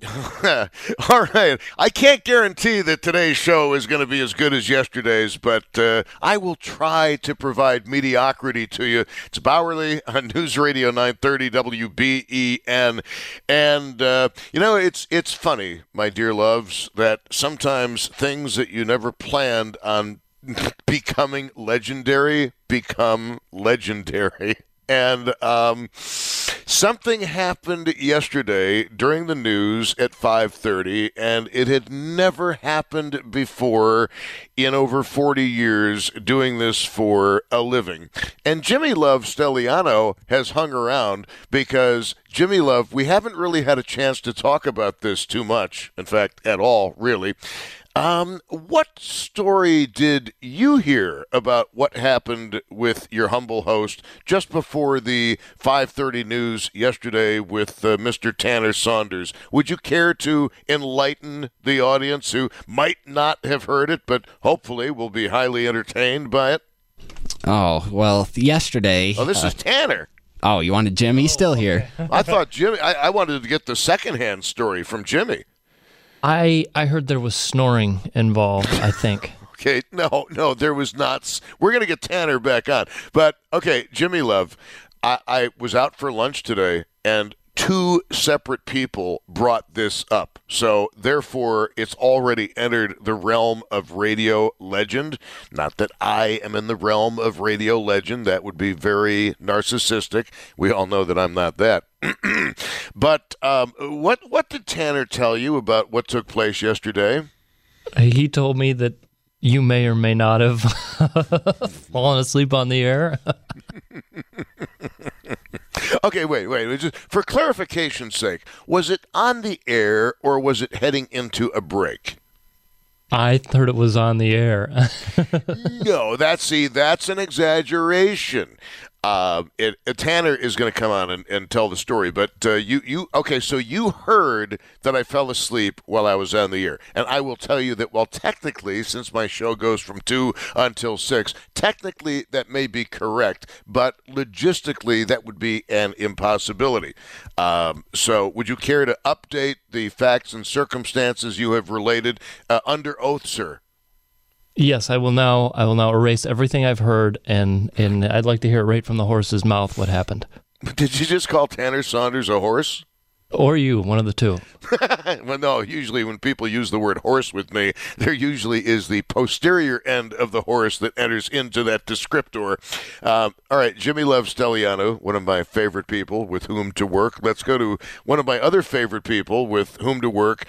All right. I can't guarantee that today's show is going to be as good as yesterday's, but I will try to provide mediocrity to you. It's Bowerly on News Radio 930 WBEN. And, it's funny, my dear loves, that sometimes things that you never planned on becoming legendary become legendary. And something happened yesterday during the news at 5:30, and it had never happened before in over 40 years doing this for a living. And Jimmy Love Stelliano has hung around because, Jimmy Love, we haven't really had a chance to talk about this too much, in fact, at all, really. What story did you hear about what happened with your humble host just before the 5:30 news yesterday with Mr. Tanner Saunders? Would you care to enlighten the audience who might not have heard it, but hopefully will be highly entertained by it? Oh, well, yesterday... Oh, this is Tanner. Oh, you wanted Jimmy? He's still here. I thought Jimmy... I wanted to get the secondhand story from Jimmy. I heard there was snoring involved, I think. Okay, no, there was not. We're going to get Tanner back on. But, okay, Jimmy Love, I was out for lunch today, and two separate people brought this up. So, therefore, it's already entered the realm of radio legend. Not that I am in the realm of radio legend. That would be very narcissistic. We all know that I'm not that. But what did Tanner tell you about what took place yesterday? He told me that you may or may not have fallen asleep on the air. Okay, wait. Just for clarification's sake, was it on the air or was it heading into a break? I heard it was on the air. No, that's an exaggeration. Tanner is going to come on and tell the story, but okay, so you heard that I fell asleep while I was on the air, and I will tell you that while technically, since my show goes from 2 until 6, technically that may be correct, but logistically that would be an impossibility. So would you care to update the facts and circumstances you have related under oath, sir? Yes, I will now erase everything I've heard, and I'd like to hear it right from the horse's mouth what happened. Did you just call Tanner Saunders a horse? Or you, one of the two. Well, no, usually when people use the word horse with me, there usually is the posterior end of the horse that enters into that descriptor. All right, Jimmy Love Stelliano, one of my favorite people with whom to work. Let's go to one of my other favorite people with whom to work,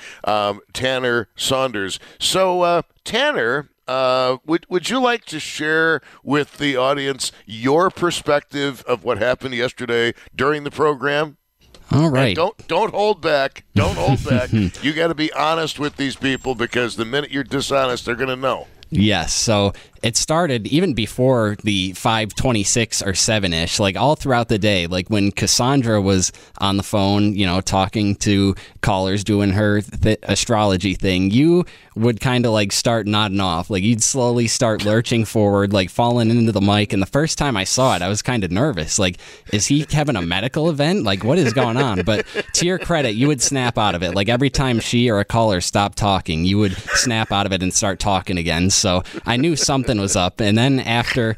Tanner Saunders. So, Tanner... would you like to share with the audience your perspective of what happened yesterday during the program? All right. And don't hold back. Don't hold back. You got to be honest with these people because the minute you're dishonest, they're going to know. Yes, so it started even before the 5:26 or 7-ish, like all throughout the day, like when Cassandra was on the phone, talking to callers, doing her astrology thing, you would kind of like start nodding off, like you'd slowly start lurching forward, like falling into the mic, and the first time I saw it, I was kind of nervous, like, is he having a medical event? Like, what is going on? But to your credit, you would snap out of it, like every time she or a caller stopped talking, you would snap out of it and start talking again, so I knew something was up. And then after,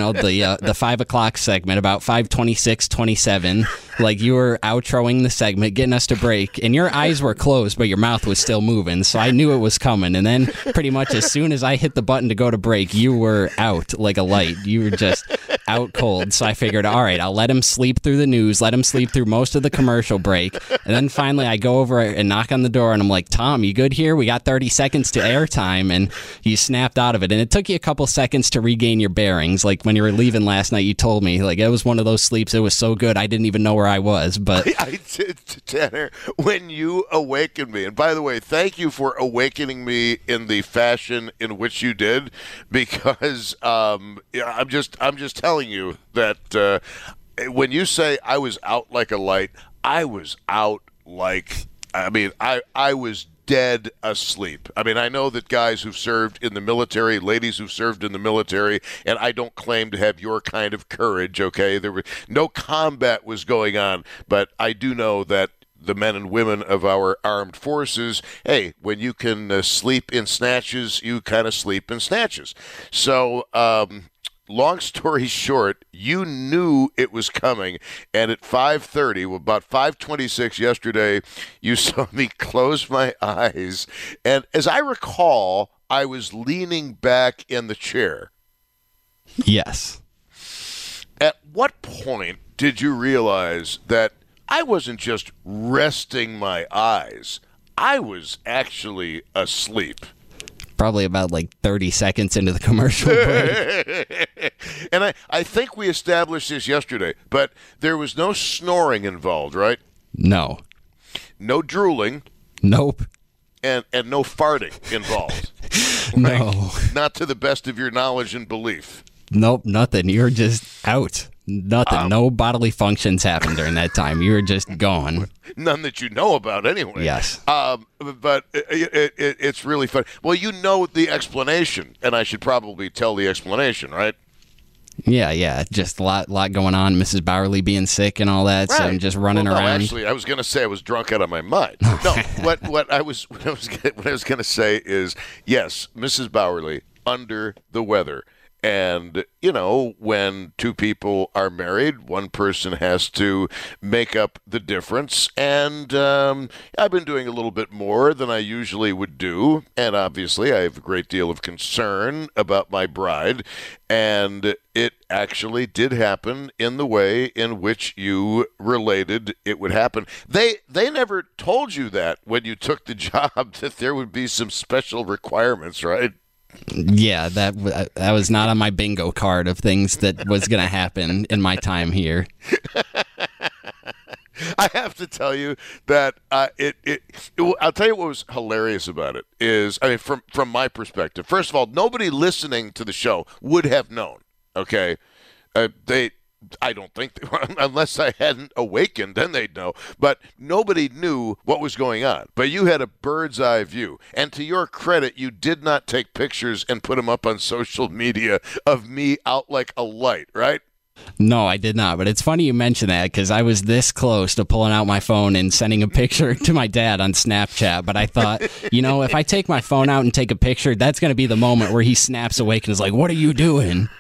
the 5 o'clock segment, about 5:26, 27, like you were outroing the segment, getting us to break, and your eyes were closed, but your mouth was still moving. So I knew it was coming. And then pretty much as soon as I hit the button to go to break, you were out like a light. You were just out cold. So I figured, all right, I'll let him sleep through the news, let him sleep through most of the commercial break. And then finally I go over and knock on the door and I'm like, Tom, you good here? We got 30 seconds to airtime. And you snapped out of it. And it took you a couple seconds to regain your bearings. Like when you were leaving last night, you told me, like, it was one of those sleeps. It was so good. I didn't even know where I was. But I did, Tanner, when you awakened me. And by the way, thank you for awakening me in the fashion in which you did, because I'm just telling you that when you say I was out like a light, I was out like, I was dead asleep. I mean, I know that guys who've served in the military, ladies who've served in the military, and I don't claim to have your kind of courage, okay? No combat was going on, but I do know that the men and women of our armed forces, hey, when you can sleep in snatches, you kind of sleep in snatches. So, long story short, you knew it was coming, and at 5:30, about 5:26 yesterday, you saw me close my eyes, and as I recall, I was leaning back in the chair. Yes. At what point did you realize that I wasn't just resting my eyes, I was actually asleep? Probably about like 30 seconds into the commercial break. And I think we established this yesterday, but there was no snoring involved, right? No. No drooling. Nope. And no farting involved. No. Right? Not to the best of your knowledge and belief. Nope, nothing. You're just out. Nothing. No bodily functions happened during that time. You were just gone. None that you know about anyway. Yes. But it's really fun. Well, you know the explanation, and I should probably tell the explanation, right? Yeah. Just a lot going on. Mrs. Bowerly being sick and all that, right. so I'm just running around. Actually, I was going to say I was drunk out of my mind. No, what I was going to say is, yes, Mrs. Bowerly under the weather. And, you know, when two people are married, one person has to make up the difference. And I've been doing a little bit more than I usually would do. And obviously, I have a great deal of concern about my bride. And it actually did happen in the way in which you related it would happen. They never told you that when you took the job, that there would be some special requirements, right? Yeah, that was not on my bingo card of things that was going to happen in my time here. I have to tell you that I'll tell you what was hilarious about it is, I mean, from my perspective, first of all, nobody listening to the show would have known. Okay, I don't think unless I hadn't awakened, then they'd know. But nobody knew what was going on. But you had a bird's eye view. And to your credit, you did not take pictures and put them up on social media of me out like a light, right? No, I did not. But it's funny you mention that because I was this close to pulling out my phone and sending a picture to my dad on Snapchat. But I thought, you know, if I take my phone out and take a picture, that's going to be the moment where he snaps awake and is like, "What are you doing?"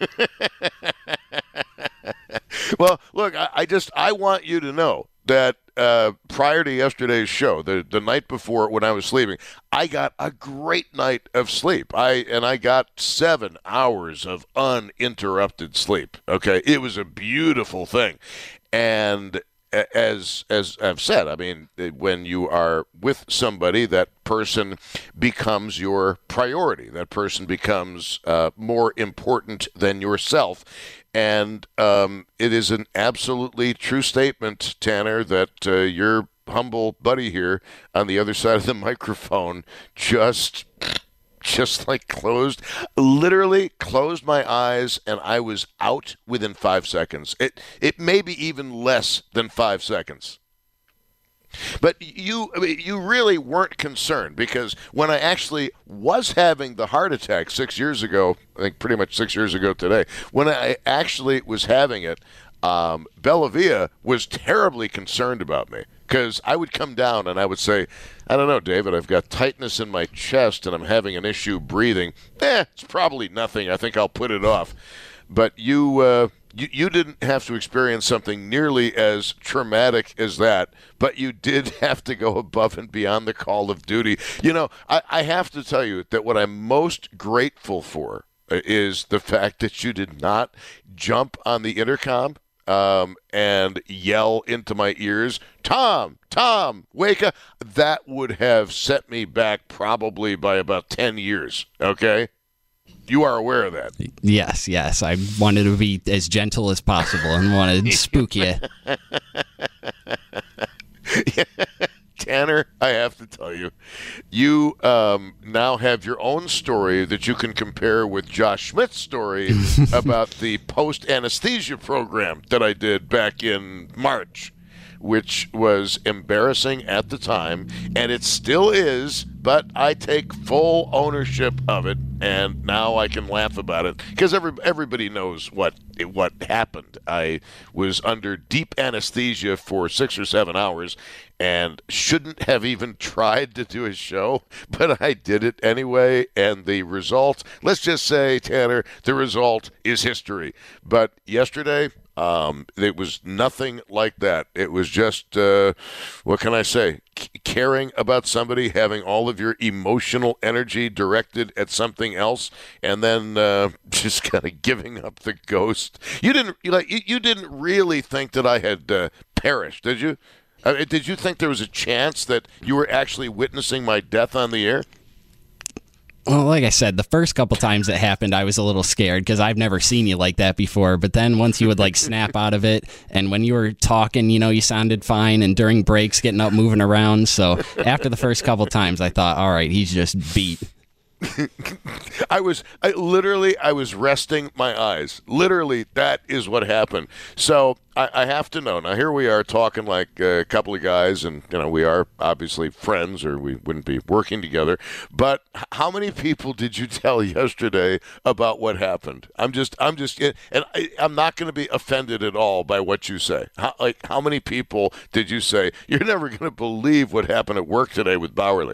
Well, look, I want you to know that prior to yesterday's show, the night before when I was sleeping, I got a great night of sleep. I got 7 hours of uninterrupted sleep. Okay, it was a beautiful thing, and as I've said, I mean, when you are with somebody, that person becomes your priority. That person becomes more important than yourself. And it is an absolutely true statement, Tanner, that your humble buddy here on the other side of the microphone just like literally closed my eyes, and I was out within 5 seconds. It may be even less than 5 seconds. But you really weren't concerned, because when I actually was having the heart attack 6 years ago, I think pretty much 6 years ago today, when I actually was having it, Bellavia was terribly concerned about me, because I would come down and I would say, "I don't know, David, I've got tightness in my chest and I'm having an issue breathing. It's probably nothing. I think I'll put it off." But you didn't have to experience something nearly as traumatic as that, but you did have to go above and beyond the call of duty. You know, I have to tell you that what I'm most grateful for is the fact that you did not jump on the intercom and yell into my ears, Tom, wake up." That would have set me back probably by about 10 years, okay? You are aware of that. Yes. I wanted to be as gentle as possible and wanted to spook you. Tanner, I have to tell you, you now have your own story that you can compare with Josh Schmidt's story about the post-anesthesia program that I did back in March, which was embarrassing at the time, and it still is, but I take full ownership of it, and now I can laugh about it because everybody knows what happened. I was under deep anesthesia for 6 or 7 hours and shouldn't have even tried to do a show, but I did it anyway, and the result, let's just say, Tanner, the result is history. But yesterday, it was nothing like that. It was just, what can I say, caring about somebody, having all of your emotional energy directed at something else, and then just kind of giving up the ghost. You didn't really think that I had perished, did you? Did you think there was a chance that you were actually witnessing my death on the air? Well, like I said, the first couple times it happened, I was a little scared because I've never seen you like that before. But then once you would like snap out of it, and when you were talking, you sounded fine, and during breaks, getting up, moving around. So after the first couple times, I thought, all right, he's just beat. I was resting my eyes. Literally, that is what happened. So I have to know. Now, here we are talking like a couple of guys, and we are obviously friends, or we wouldn't be working together. But how many people did you tell yesterday about what happened? I'm not going to be offended at all by what you say. How many people did you say you're never going to believe what happened at work today with Bowerly?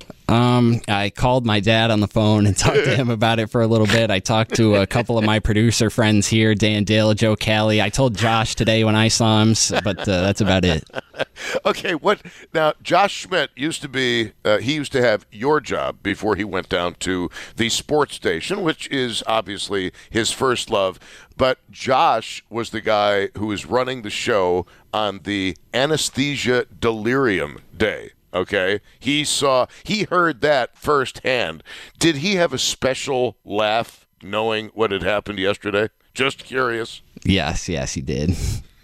I called my dad on the phone and talked to him about it for a little bit. I talked to a couple of my producer friends here, Dan Dale, Joe Callie. I told Josh today when I saw him, but that's about it. Okay, now? Josh Schmidt used to have your job before he went down to the sports station, which is obviously his first love. But Josh was the guy who was running the show on the anesthesia delirium day. Okay, he heard that firsthand. Did he have a special laugh knowing what had happened yesterday? Just curious. Yes, he did.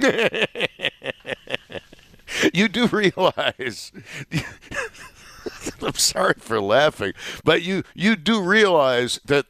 You do realize, I'm sorry for laughing, but you do realize that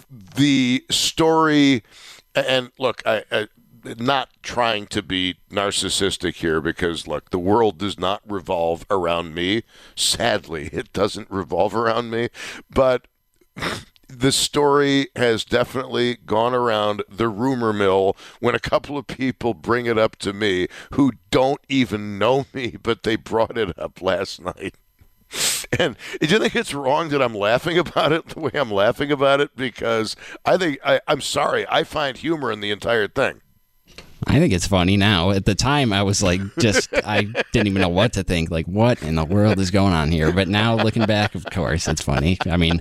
the story, and look, I not trying to be narcissistic here because, look, the world does not revolve around me. Sadly, it doesn't revolve around me. But the story has definitely gone around the rumor mill when a couple of people bring it up to me who don't even know me, but they brought it up last night. And do you think it's wrong that I'm laughing about it the way I'm laughing about it? Because I'm sorry, I find humor in the entire thing. I think it's funny now. At the time, I was like, I didn't even know what to think. Like, what in the world is going on here? But now, looking back, of course, it's funny. I mean,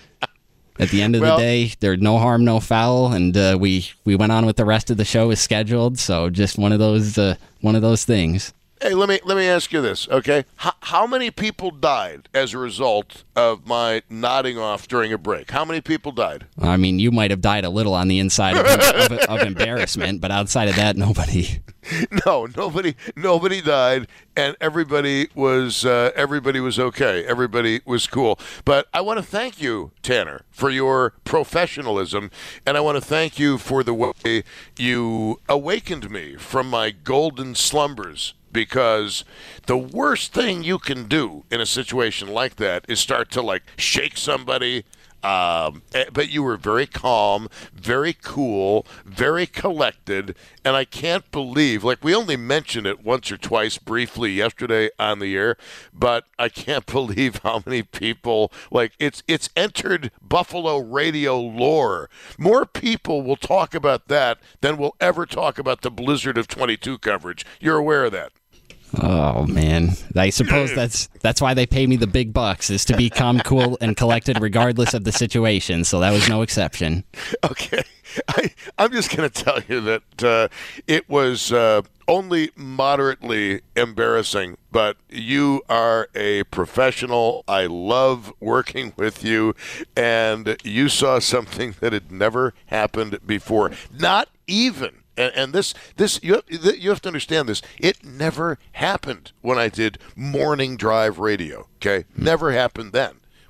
at the end of the day, there's no harm, no foul, and we went on with the rest of the show as scheduled. So just one of those things. Hey, let me ask you this, okay? How many people died as a result of my nodding off during a break? How many people died? I mean, you might have died a little on the inside of embarrassment, but outside of that, nobody. No, nobody died, and everybody was okay. Everybody was cool. But I want to thank you, Tanner, for your professionalism, and I want to thank you for the way you awakened me from my golden slumbers. Because the worst thing you can do in a situation like that is start to shake somebody. But you were very calm, very cool, very collected, and I can't believe, we only mentioned it once or twice briefly yesterday on the air, but I can't believe how many people, it's entered Buffalo radio lore. More people will talk about that than will ever talk about the Blizzard of 22 coverage. You're aware of that? Oh, man. I suppose that's why they pay me the big bucks, is to be calm, cool, and collected regardless of the situation. So that was no exception. Okay. I'm just going to tell you that it was only moderately embarrassing, but you are a professional. I love working with you, and you saw something that had never happened before. Not even. And this you have to understand this. It never happened when I did morning drive radio. Okay, never happened then.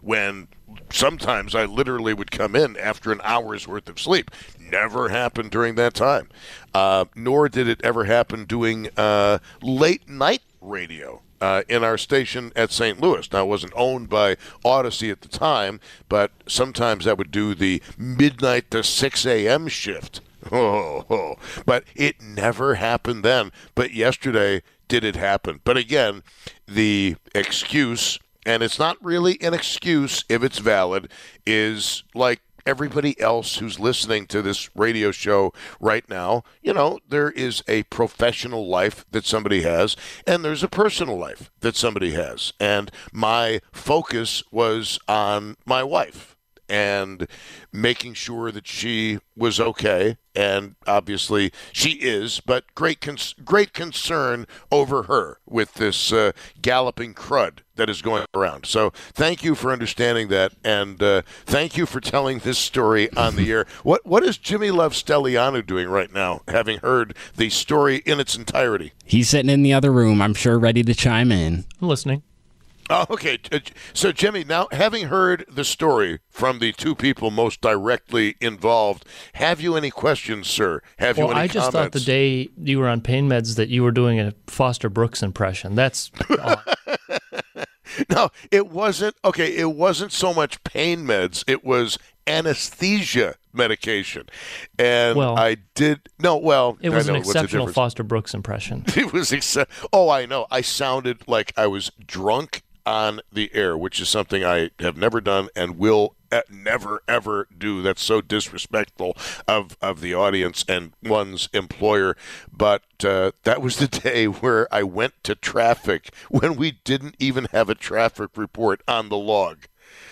when sometimes I literally would come in after an hour's worth of sleep. Never happened during that time. Nor did it ever happen doing late night radio in our station at St. Louis. Now, it wasn't owned by Odyssey at the time, but sometimes I would do the midnight to 6 a.m. shift. But it never happened then. But yesterday, did it happen? But again, the excuse, and it's not really an excuse if it's valid, is like everybody else who's listening to this radio show right now. You know, there is a professional life that somebody has, and there's a personal life that somebody has. And my focus was on my wife and making sure that she was okay. And obviously she is, but great concern over her with this galloping crud that is going around. So thank you for understanding that, and thank you for telling this story on the air. What is Jimmy Love Stelliano doing right now, having heard the story in its entirety? He's sitting in the other room, I'm sure, ready to chime in. I'm listening. Oh, okay. So, Jimmy, now having heard the story from the two people most directly involved, have you any questions, sir? Have you any I just comments? thought the day you were on pain meds that you were doing a Foster Brooks impression. That's odd. No, it wasn't. Okay, it wasn't so much pain meds. It was anesthesia medication. And Well, I did. No, well, It was I know, an what's the exceptional difference? Foster Brooks impression. It was Oh, I know. I sounded like I was drunk on the air, which is something I have never done and will never, ever do. That's so disrespectful of the audience and one's employer. But that was the day where I went to traffic when we didn't even have a traffic report on the log.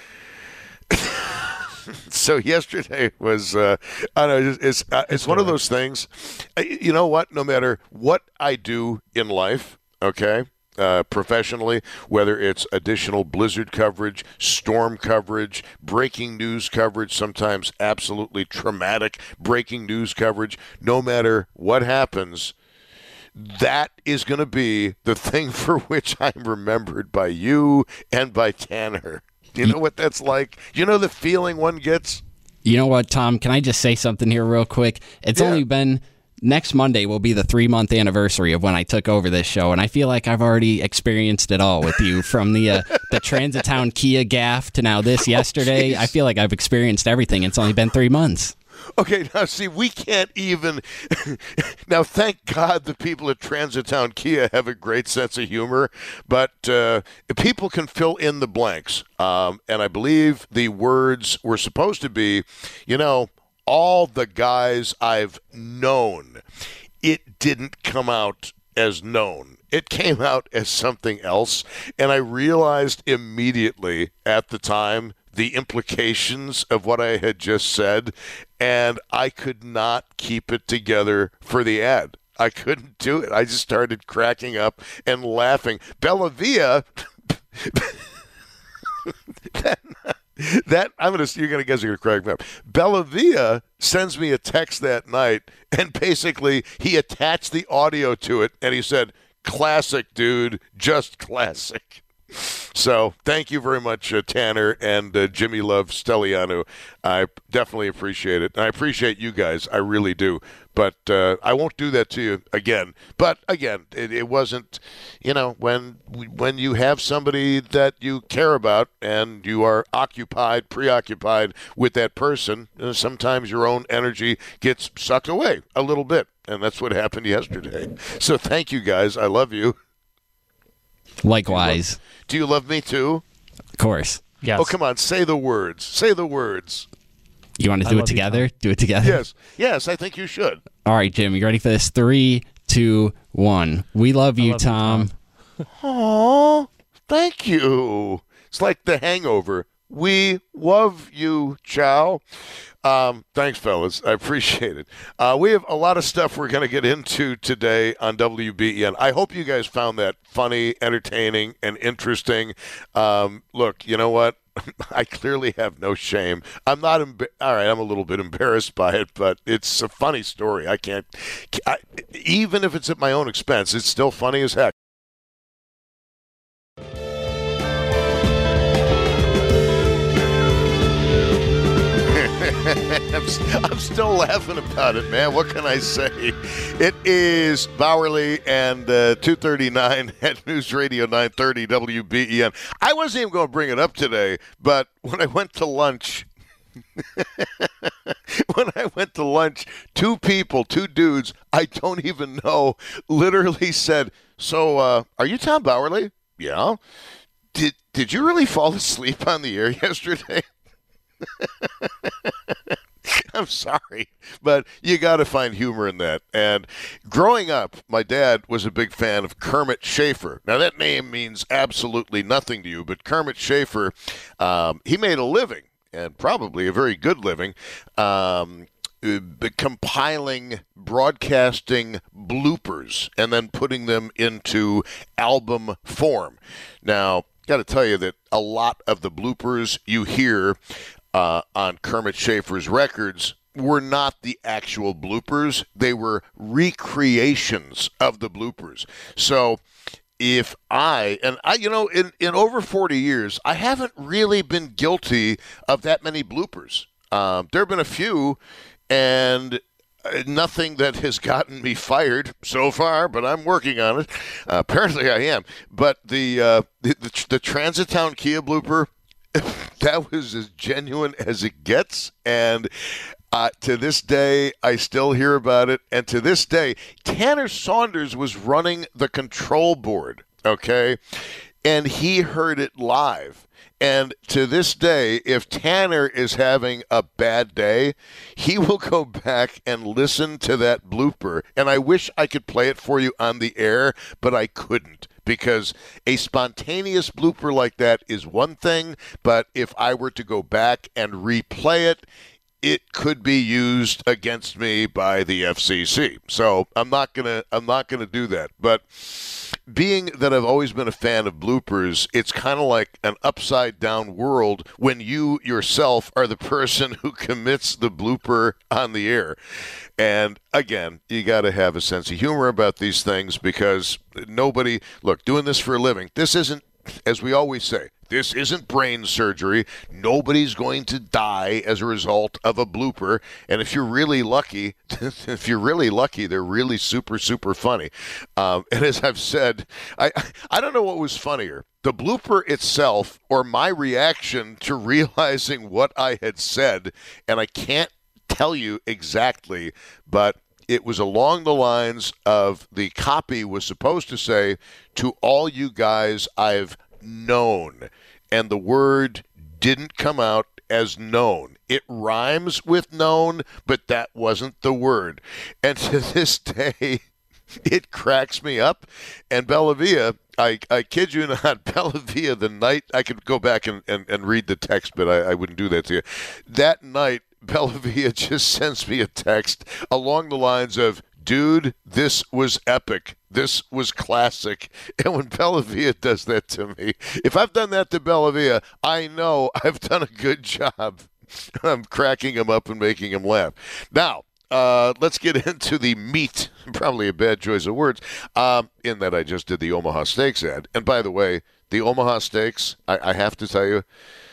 So yesterday was, I don't know, it's one of those things. You know what? No matter what I do in life, okay, professionally, whether it's additional blizzard coverage, storm coverage, breaking news coverage, sometimes absolutely traumatic breaking news coverage, no matter what happens, that is going to be the thing for which I'm remembered by you and by Tanner. You know what that's like? You know the feeling one gets? You know what, Tom? Can I just say something here real quick? It's only been... Next Monday will be the 3-month anniversary of when I took over this show, and I feel like I've already experienced it all with you, from the Transitown Kia gaffe to now this yesterday. I feel like I've experienced everything. It's only been 3 months. Okay, now see, we can't even... Now, thank God the people at Transitown Kia have a great sense of humor, but people can fill in the blanks. And I believe the words were supposed to be, you know, all the guys I've known. It didn't come out as known. It came out as something else, and I realized immediately at the time the implications of what I had just said, and I could not keep it together for the ad. I couldn't do it. I just started cracking up and laughing. Bella Via... you're gonna guess you're gonna crack me up. Bella Via sends me a text that night, and basically he attached the audio to it, and he said, "Classic, dude, just classic." So thank you very much, Tanner and Jimmy Love Stelliano. I definitely appreciate it. And I appreciate you guys. I really do. But I won't do that to you again. But again, it wasn't, you know, when you have somebody that you care about and you are preoccupied with that person, sometimes your own energy gets sucked away a little bit. And that's what happened yesterday. So thank you guys. I love you. Likewise. Do you love me too? Of course. Yes. Oh, come on. Say the words. Say the words. You want to do it together? Do it together? Yes. Yes, I think you should. All right, Jim, you ready for this? 3, 2, 1. We love you, Tom. Aw, thank you. It's like The Hangover. We love you, Chow. Thanks, fellas. I appreciate it. We have a lot of stuff we're going to get into today on WBEN. I hope you guys found that funny, entertaining, and interesting. Look, you know what? I clearly have no shame. I'm not all right, I'm a little bit embarrassed by it, but it's a funny story. Even if it's at my own expense, it's still funny as heck. I'm still laughing about it, man. What can I say? It is Bowerly and 2:39 at News Radio 930 WBEN. I wasn't even going to bring it up today, but when I went to lunch, two dudes I don't even know literally said, "So, are you Tom Bowerly?" "Yeah." Did you really fall asleep on the air yesterday?" I'm sorry, but you got to find humor in that. And growing up, my dad was a big fan of Kermit Schaefer. Now, that name means absolutely nothing to you, but Kermit Schaefer, he made a living, and probably a very good living, compiling broadcasting bloopers and then putting them into album form. Now, got to tell you that a lot of the bloopers you hear on Kermit Schaefer's records were not the actual bloopers. They were recreations of the bloopers. So if in over 40 years, I haven't really been guilty of that many bloopers. There have been a few, and nothing that has gotten me fired so far, but I'm working on it. Apparently I am. But the Transitown Kia blooper, that was as genuine as it gets, and to this day, I still hear about it. And to this day, Tanner Saunders was running the control board, okay? And he heard it live. And to this day, if Tanner is having a bad day, he will go back and listen to that blooper. And I wish I could play it for you on the air, but I couldn't. Because a spontaneous blooper like that is one thing, but if I were to go back and replay it, it could be used against me by the FCC. So I'm not gonna do that. But being that I've always been a fan of bloopers, it's kind of like an upside down world when you yourself are the person who commits the blooper on the air. And again, you got to have a sense of humor about these things, because doing this for a living, this isn't, as we always say, this isn't brain surgery. Nobody's going to die as a result of a blooper. And if you're really lucky, they're really super, super funny. And as I've said, I don't know what was funnier, the blooper itself or my reaction to realizing what I had said. And I can't tell you exactly, but it was along the lines of, the copy was supposed to say, "To all you guys I've known," and the word didn't come out as known. It rhymes with known, but that wasn't the word. And to this day, it cracks me up. And Bellavia, I kid you not, Bellavia, the night, I could go back and read the text, but I wouldn't do that to you. That night, Bellavia just sends me a text along the lines of, "Dude, this was epic. This was classic." And when Bellavia does that to me, if I've done that to Bellavia, I know I've done a good job. I'm cracking him up and making him laugh. Now, let's get into the meat. Probably a bad choice of words, in that I just did the Omaha Steaks ad. And by the way, the Omaha Steaks, I have to tell you,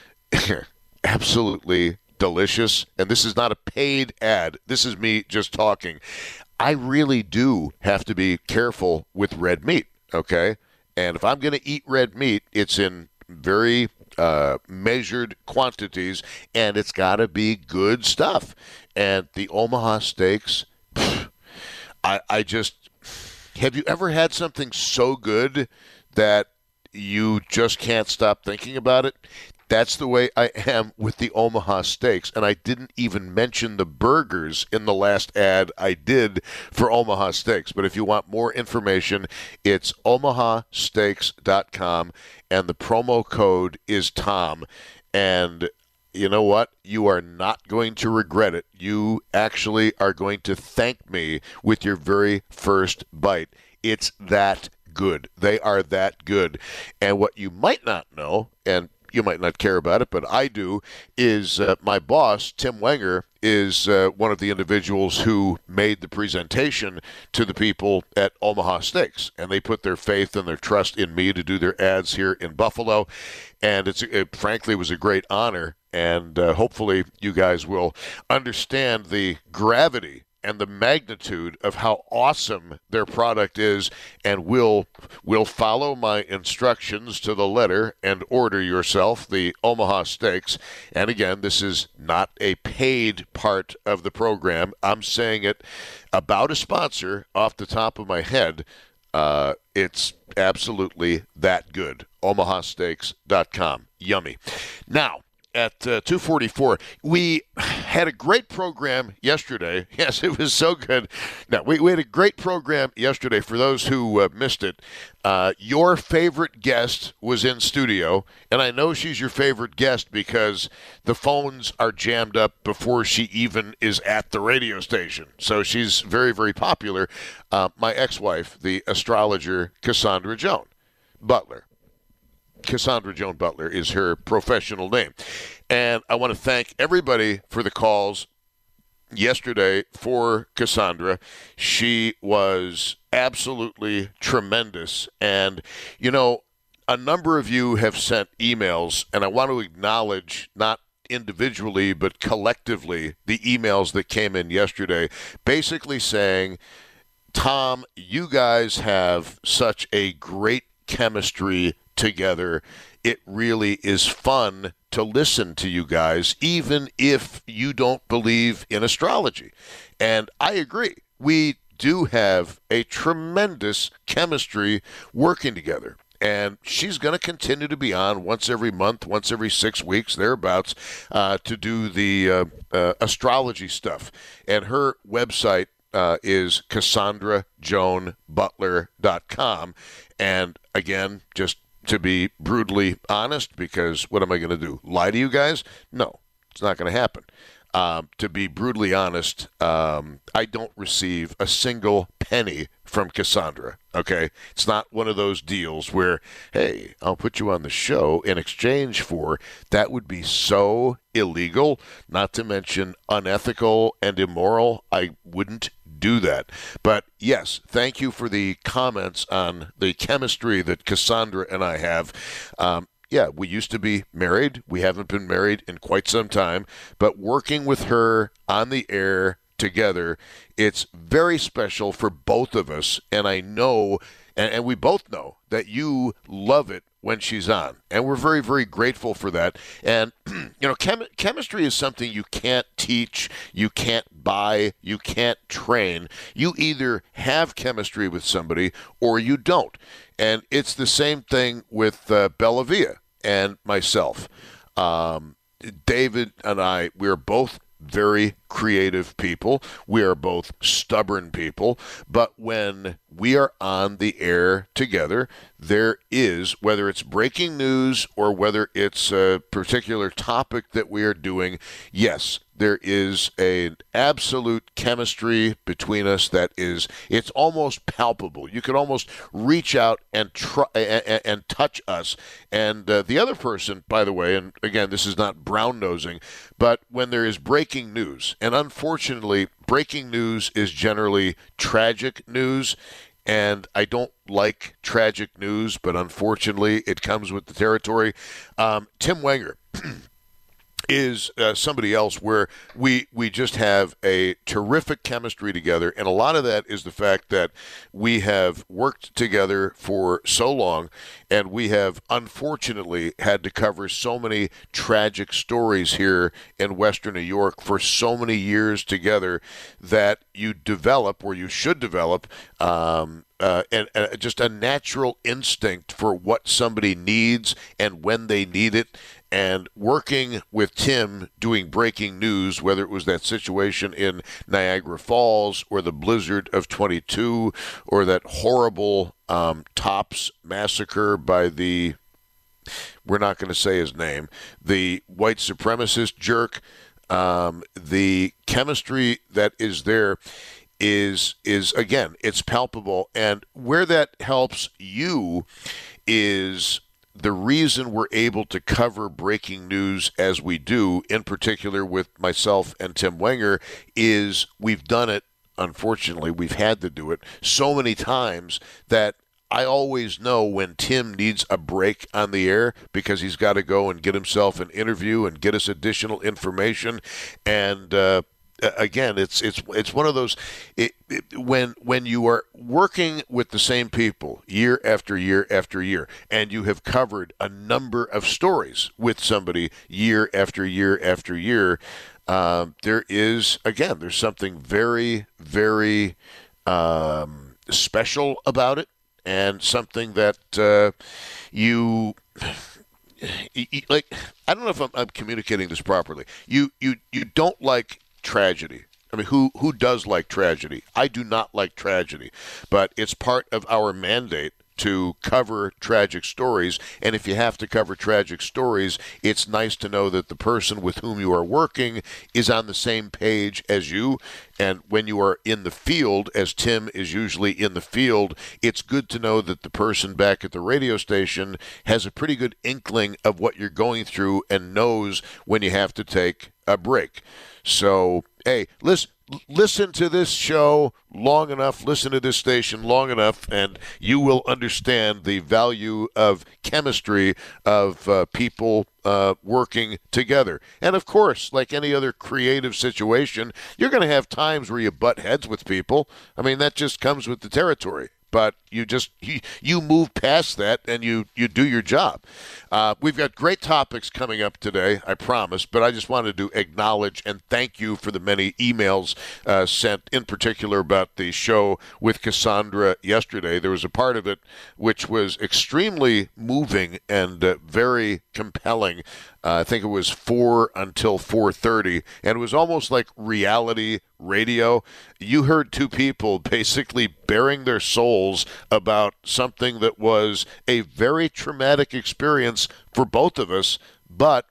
absolutely delicious. And this is not a paid ad. This is me just talking. I really do have to be careful with red meat, okay? And if I'm going to eat red meat, it's in very measured quantities, and it's got to be good stuff. And the Omaha Steaks, I just, have you ever had something so good that you just can't stop thinking about it? That's the way I am with the Omaha Steaks. And I didn't even mention the burgers in the last ad I did for Omaha Steaks. But if you want more information, it's omahasteaks.com, and the promo code is TOM. And you know what? You are not going to regret it. You actually are going to thank me with your very first bite. It's that good. They are that good. And what you might not know, and you might not care about it, but I do, is my boss, Tim Wenger, is one of the individuals who made the presentation to the people at Omaha Steaks. And they put their faith and their trust in me to do their ads here in Buffalo. And it frankly was a great honor. and hopefully you guys will understand the gravity and the magnitude of how awesome their product is, and will follow my instructions to the letter and order yourself the Omaha Steaks. And again, this is not a paid part of the program. I'm saying it about a sponsor off the top of my head. It's absolutely that good. OmahaSteaks.com. Yummy. Now, at 2:44, we had a great program yesterday. Yes, it was so good. Now, we had a great program yesterday. For those who missed it, your favorite guest was in studio, and I know she's your favorite guest because the phones are jammed up before she even is at the radio station. So she's very, very popular. My ex-wife, the astrologer Cassandra Joan Butler. Cassandra Joan Butler is her professional name. And I want to thank everybody for the calls yesterday for Cassandra. She was absolutely tremendous. And, you know, a number of you have sent emails, and I want to acknowledge, not individually but collectively, the emails that came in yesterday, basically saying, Tom, you guys have such a great chemistry together. It really is fun to listen to you guys, even if you don't believe in astrology. And I agree. We do have a tremendous chemistry working together. And she's going to continue to be on once every month, once every 6 weeks, thereabouts, to do the astrology stuff. And her website is CassandraJoanButler.com. And again, just to be brutally honest, because what am I going to do? Lie to you guys? No, it's not going to happen. To be brutally honest, I don't receive a single penny from Cassandra, okay? It's not one of those deals where, hey, I'll put you on the show in exchange for, that would be so illegal, not to mention unethical and immoral. I wouldn't do that. But yes, thank you for the comments on the chemistry that Cassandra and I have. Yeah, we used to be married. We haven't been married in quite some time. But working with her on the air together, it's very special for both of us. And I know, and we both know, that you love it when she's on. And we're very, very grateful for that. And, you know, chemistry is something you can't teach, you can't buy, you can't train. You either have chemistry with somebody or you don't. And it's the same thing with Bella Via and myself. David and I, we're both very creative people. We are both stubborn people. But when we are on the air together, there is, whether it's breaking news or whether it's a particular topic that we are doing, yes, there is an absolute chemistry between us that is, it's almost palpable. You can almost reach out and and touch us. And the other person, by the way, and again, this is not brown-nosing, but when there is breaking news, and unfortunately, breaking news is generally tragic news, and I don't like tragic news, but unfortunately, it comes with the territory. Tim Wenger is somebody else where we just have a terrific chemistry together, and a lot of that is the fact that we have worked together for so long, and we have unfortunately had to cover so many tragic stories here in Western New York for so many years together that you develop, or you should develop, and just a natural instinct for what somebody needs and when they need it. And working with Tim doing breaking news, whether it was that situation in Niagara Falls or the blizzard of 22 or that horrible Tops massacre by the, we're not going to say his name, the white supremacist jerk, the chemistry that is there is again, it's palpable. And where that helps you is the reason we're able to cover breaking news as we do, in particular with myself and Tim Wenger, is we've done it, unfortunately, we've had to do it so many times that I always know when Tim needs a break on the air because he's got to go and get himself an interview and get us additional information. And again, it's one of those when you are working with the same people year after year after year, and you have covered a number of stories with somebody year after year after year. There's something very, very special about it, and something that you like. I don't know if I'm communicating this properly. You don't like tragedy. I mean, who does like tragedy? I do not like tragedy, but it's part of our mandate to cover tragic stories. And if you have to cover tragic stories, it's nice to know that the person with whom you are working is on the same page as you. And when you are in the field, as Tim is usually in the field, it's good to know that the person back at the radio station has a pretty good inkling of what you're going through and knows when you have to take a break. So, hey, listen to this show long enough, listen to this station long enough, and you will understand the value of chemistry of people working together. And, of course, like any other creative situation, you're going to have times where you butt heads with people. I mean, that just comes with the territory. But you move past that and you do your job. We've got great topics coming up today, I promise, but I just wanted to acknowledge and thank you for the many emails sent, in particular about the show with Cassandra yesterday. There was a part of it which was extremely moving and very compelling. I think it was 4 until 4:30, and it was almost like reality radio. You heard two people basically bearing their souls about something that was a very traumatic experience for both of us, but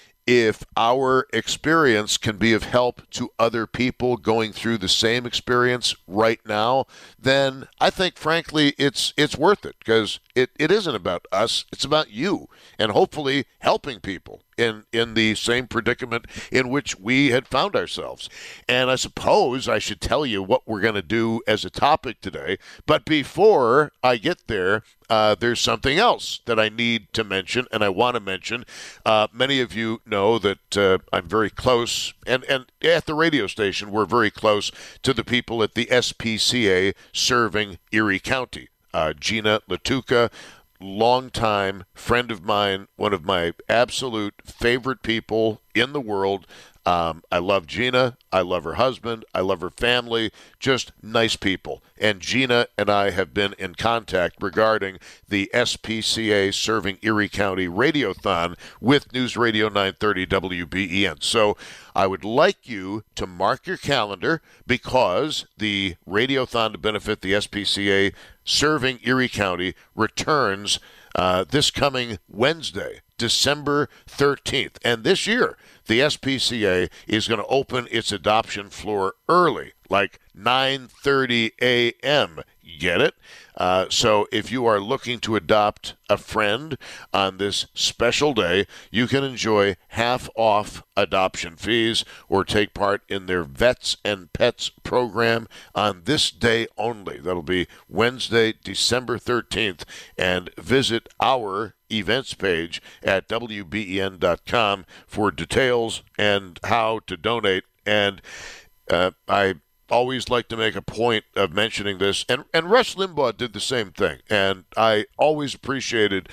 if our experience can be of help to other people going through the same experience right now, then I think, frankly, it's worth it, because it isn't about us. It's about you, and hopefully helping people in the same predicament in which we had found ourselves. And I suppose I should tell you what we're going to do as a topic today. But before I get there, there's something else that I need to mention, and I want to mention. Many of you know that I'm very close, and at the radio station, we're very close to the people at the SPCA serving Erie County. Gina Latuca, longtime friend of mine, one of my absolute favorite people in the world. I love Gina. I love her husband. I love her family. Just nice people. And Gina and I have been in contact regarding the SPCA Serving Erie County Radiothon with News Radio 930 WBEN. So I would like you to mark your calendar, because the Radiothon to benefit the SPCA Serving Erie County returns this coming Wednesday, December 13th. And this year, the SPCA is going to open its adoption floor early, like 9:30 a.m. Get it? So if you are looking to adopt a friend on this special day, you can enjoy half-off adoption fees or take part in their Vets and Pets program on this day only. That'll be Wednesday, December 13th. And visit our events page at WBEN.com for details and how to donate. And I always like to make a point of mentioning this, and Rush Limbaugh did the same thing, and I always appreciated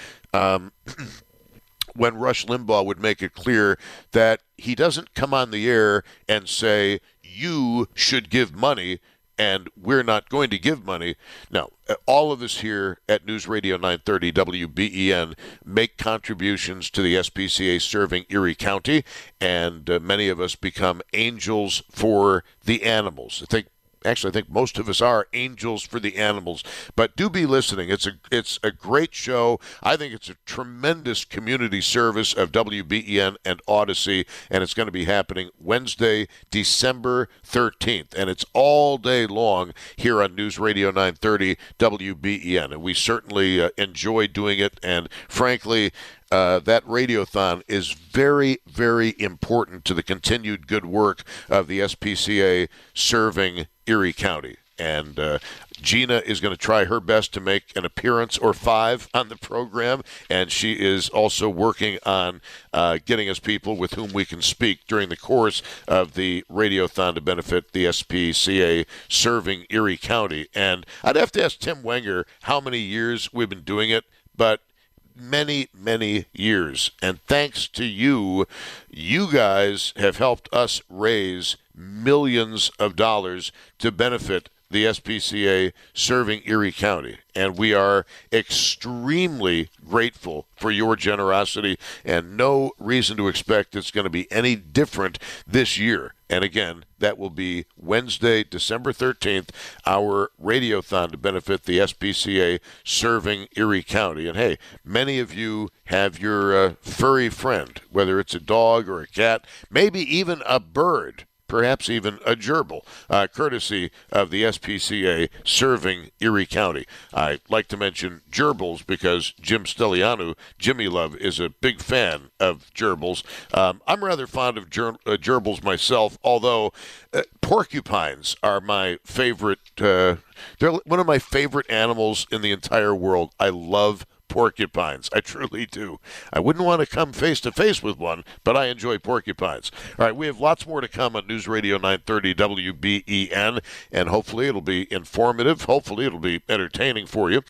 when Rush Limbaugh would make it clear that he doesn't come on the air and say, you should give money, and we're not going to give money. No, all of us here at News Radio 930 WBEN make contributions to the SPCA serving Erie County, and many of us become angels for the animals. I think most of us are angels for the animals. But do be listening. It's a great show. I think it's a tremendous community service of WBEN and Odyssey, and it's going to be happening Wednesday, December 13th. And it's all day long here on News Radio 930 WBEN. And we certainly enjoy doing it. And frankly, that radiothon is very, very important to the continued good work of the SPCA serving Erie County. And Gina is going to try her best to make an appearance or 5 on the program, and she is also working on getting us people with whom we can speak during the course of the Radiothon to benefit the SPCA serving Erie County. And I'd have to ask Tim Wenger how many years we've been doing it, but many, many years. And thanks to you, you guys have helped us raise millions of dollars to benefit the SPCA serving Erie County. And we are extremely grateful for your generosity and no reason to expect it's going to be any different this year. And again, that will be Wednesday, December 13th, our Radiothon to benefit the SPCA serving Erie County. And hey, many of you have your furry friend, whether it's a dog or a cat, maybe even a bird, perhaps even a gerbil, courtesy of the SPCA serving Erie County. I like to mention gerbils because Jim Stellianu, Jimmy Love, is a big fan of gerbils. I'm rather fond of gerbils myself, although porcupines are my favorite. They're one of my favorite animals in the entire world. I love porcupines. I truly do. I wouldn't want to come face to face with one, but I enjoy porcupines. All right, we have lots more to come on News Radio 930 WBEN, and hopefully it'll be informative. Hopefully it'll be entertaining for you.